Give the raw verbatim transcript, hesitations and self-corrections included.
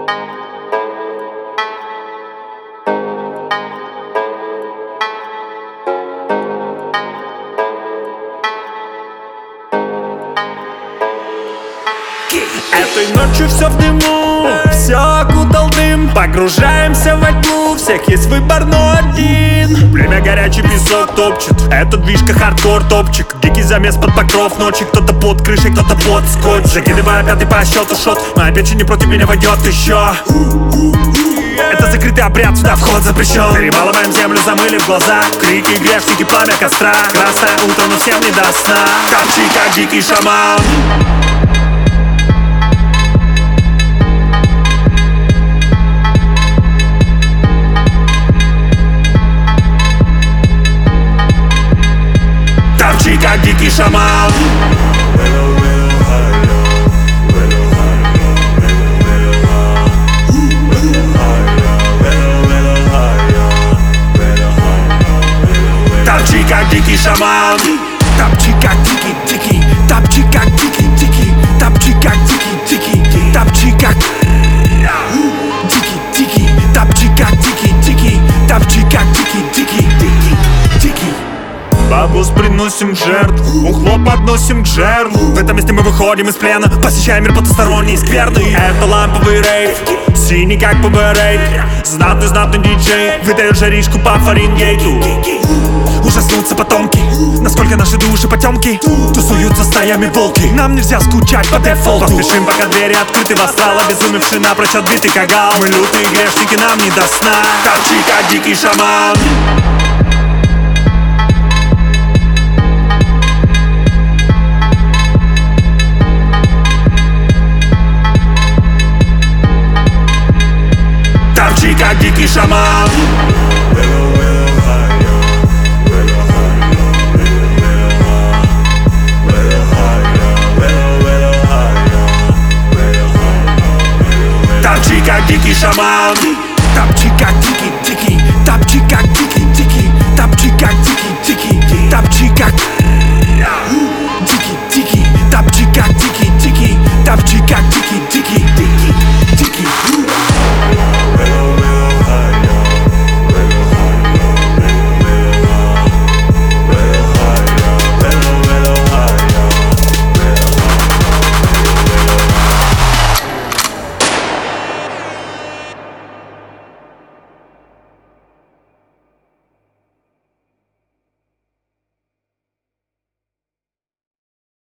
Этой ночью все в дыму, все окутал дым. Погружаемся во тьму, всех есть выбор, но один. Время горячий песок топчет, это движка хардкор топчик. Дикий замес под покров ночи, кто-то под крышей, кто-то под скотч. Закидывая пятый по счету шот, моя печень не против меня войдет еще. Это закрытый обряд, сюда вход запрещен. Перемалываем землю, замылив глаза. Крики, грешники, пламя костра. Красное утро, но всем не до сна. Торчи, как дикий шаман. Торчи, как дикий шаман. Торчи, как дикий шаман. Топчи, как дикий, дикий. Топчи, как дикий, дикий. Топчи, как дикий, дикий. Топчи, как дикий, дикий. Топчи, как дикий, дикий. Топчи, как дикий, дикий, дикий, дикий. Бабус приносим жертву, ухло подносим к жерлу. В этом месте мы выходим из плена, посещаем мир потусторонний и скверный. Это ламповый рейв, синий как поберейт. Знатный-знатный диджей выдает жаришку по Фаренгейту. Ужаснутся потомки, насколько наши души потемки. Тусуются стаями волки, нам нельзя скучать по дефолту. Поспешим, пока двери открыты в астрал, обезумевший напрочь отбитый кагал. Мы лютые грешники, нам не до сна. Торчи, как дикий шаман. Торчи, как дикий шаман. Торчи, как дикий шаман. Топчи, как дикий, дикий. Топчи, как дикий, дикий. Топчи, как дикий, дикий. Топчи, как